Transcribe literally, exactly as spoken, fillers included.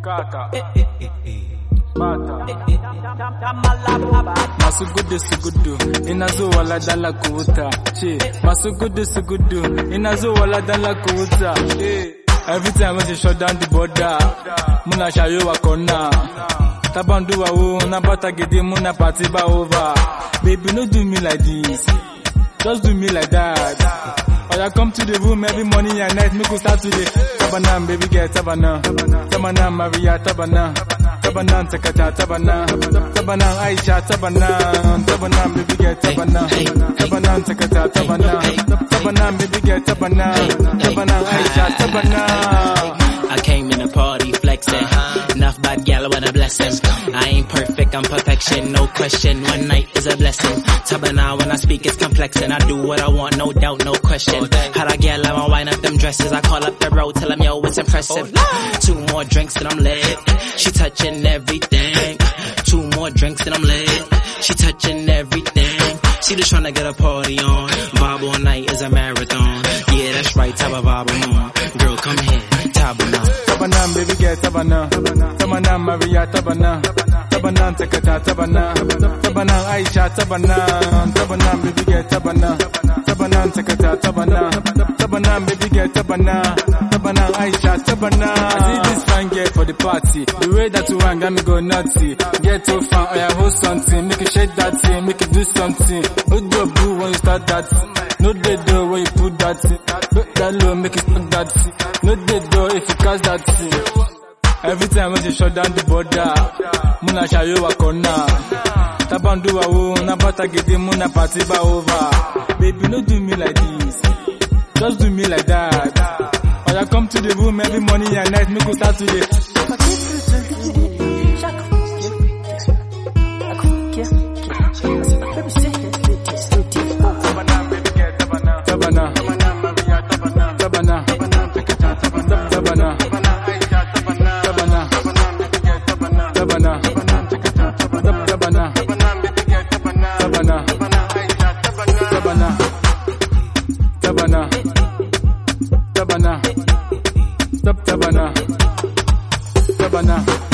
Masugudu sugudu, inazo wala dala kuuta. Che, masugudu sugudu, inazo wala dala kuuta. Every time when you shut down the border, muna shayo wakona. Tabandu wa wo, na bata gede muna party ba over. Baby, no do me like this, just do me like that. Or I come to the room every morning and night, make us start today. Tabana, baby girl, tabana. Tabana, Maria, tabana. Tabana, Takata, tabana. Tabana, Aisha, tabana. Tabana, baby girl, tabana. Tabana, Takata, tabana. Tabana, baby girl, tabana. Tabana, Aisha, tabana. I came in the party flexing. Enough bad gal when I bless him. I ain't perfect, I'm perfection, no question. One night is a blessing. Tabana, when I speak, it's complex and I do what I want, no doubt, no question. Had a gal, I'ma wind up them dresses. I call up the road, tell them, yo, it's impressive. Two more drinks and I'm lit. She touching everything. Two more drinks and I'm lit. She touching everything. She just tryna get a party on. Vibe all night is a marathon. Yeah, that's right, type of vibe I'm on. Girl, come here, tabana. Tabana, baby girl, tabana. Tabana, Maria, tabana. Tabana, Takata, tabana. Tabana, Aisha, tabana. Tabana, baby girl, tabana. Tabana, Takata, tabana. Tabana, baby girl, tabana. Tabana, Aisha, tabana. I see this fine girl for the party. The way that you want got me go nutty. Get too fun, oh yeah, hold something. Make it shake that thing, make it do something. Hold your boo when you start that. No dead door when you put that. Look that low, make it put that. No dead door if you catch that thing. Every time when you shut down the border, muna shayo wakona. Tabandu wa wo, na bata gede muna party ba over. Baby, no do me like this, just do me like that. Or I come to the room every morning and night, make us start today. Tabana, tabana, tabana, tabana, tabana, tabana, tabana, tabana, tabana, tabana, tabana, tabana.